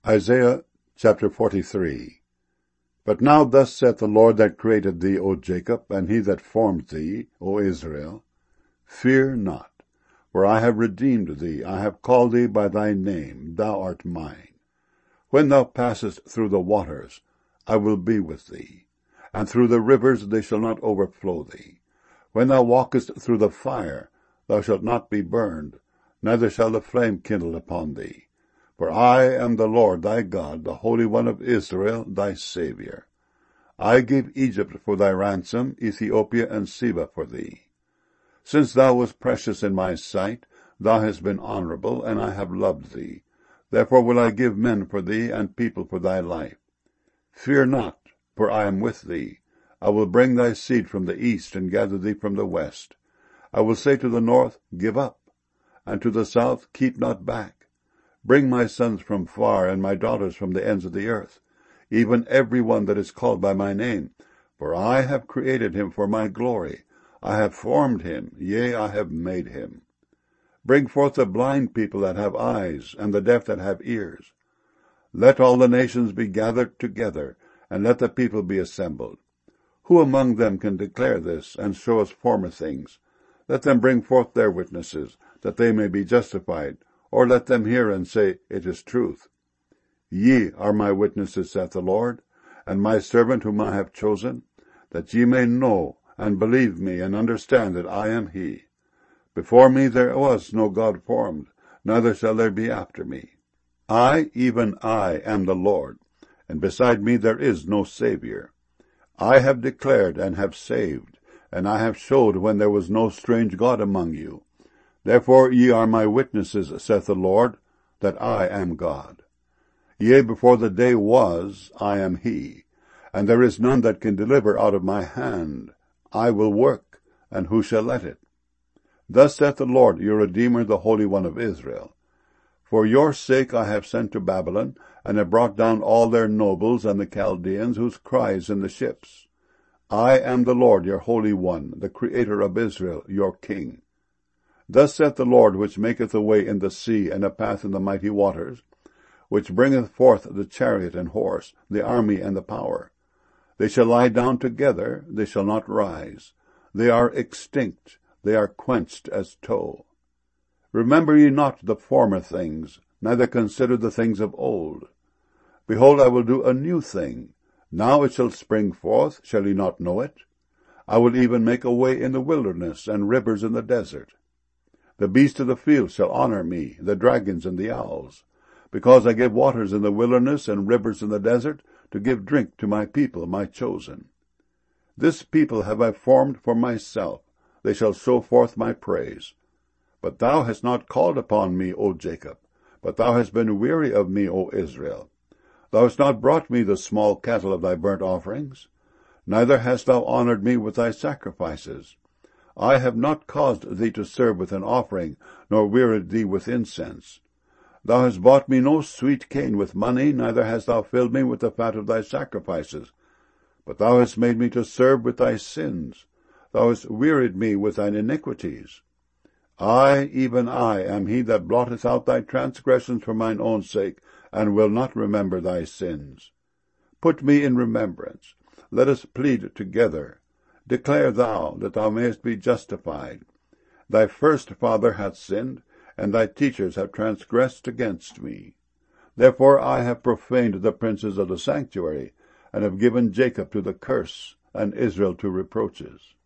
Isaiah chapter 43. But now thus saith the Lord that created thee, O Jacob, and he that formed thee, O Israel, Fear not, for I have redeemed thee, I have called thee by thy name, thou art mine. When thou passest through the waters, I will be with thee, and through the rivers they shall not overflow thee. When thou walkest through the fire, thou shalt not be burned, neither shall the flame kindle upon thee. For I am the Lord thy God, the Holy One of Israel, thy Saviour. I gave Egypt for thy ransom, Ethiopia and Seba for thee. Since thou wast precious in my sight, thou hast been honorable, and I have loved thee. Therefore will I give men for thee, and people for thy life. Fear not, for I am with thee. I will bring thy seed from the east, and gather thee from the west. I will say to the north, Give up, and to the south, Keep not back. Bring my sons from far, and my daughters from the ends of the earth, even every one that is called by my name. For I have created him for my glory. I have formed him, yea, I have made him. Bring forth the blind people that have eyes, and the deaf that have ears. Let all the nations be gathered together, and let the people be assembled. Who among them can declare this, and show us former things? Let them bring forth their witnesses, that they may be justified, or let them hear and say, It is truth. Ye are my witnesses, saith the Lord, and my servant whom I have chosen, that ye may know and believe me, and understand that I am he. Before me there was no God formed, neither shall there be after me. I, even I, am the Lord, and beside me there is no Saviour. I have declared and have saved, and I have showed when there was no strange God among you. Therefore ye are my witnesses, saith the Lord, that I am God. Yea, before the day was, I am he, and there is none that can deliver out of my hand. I will work, and who shall let it? Thus saith the Lord, your Redeemer, the Holy One of Israel. For your sake I have sent to Babylon, and have brought down all their nobles and the Chaldeans, whose cry is in the ships. I am the Lord, your Holy One, the Creator of Israel, your King. Thus saith the Lord, which maketh a way in the sea, and a path in the mighty waters, which bringeth forth the chariot and horse, the army and the power. They shall lie down together, they shall not rise. They are extinct, they are quenched as tow. Remember ye not the former things, neither consider the things of old. Behold, I will do a new thing. Now it shall spring forth, shall ye not know it? I will even make a way in the wilderness, and rivers in the desert. The beasts of the field shall honor me, the dragons and the owls, because I give waters in the wilderness and rivers in the desert, to give drink to my people, my chosen. This people have I formed for myself, they shall show forth my praise. But thou hast not called upon me, O Jacob, but thou hast been weary of me, O Israel. Thou hast not brought me the small cattle of thy burnt offerings, neither hast thou honored me with thy sacrifices. I have not caused thee to serve with an offering, nor wearied thee with incense. Thou hast bought me no sweet cane with money, neither hast thou filled me with the fat of thy sacrifices. But thou hast made me to serve with thy sins. Thou hast wearied me with thine iniquities. I, even I, am he that blotteth out thy transgressions for mine own sake, and will not remember thy sins. Put me in remembrance. Let us plead together. Declare thou, that thou mayest be justified. Thy first father hath sinned, and thy teachers have transgressed against me. Therefore I have profaned the princes of the sanctuary, and have given Jacob to the curse, and Israel to reproaches.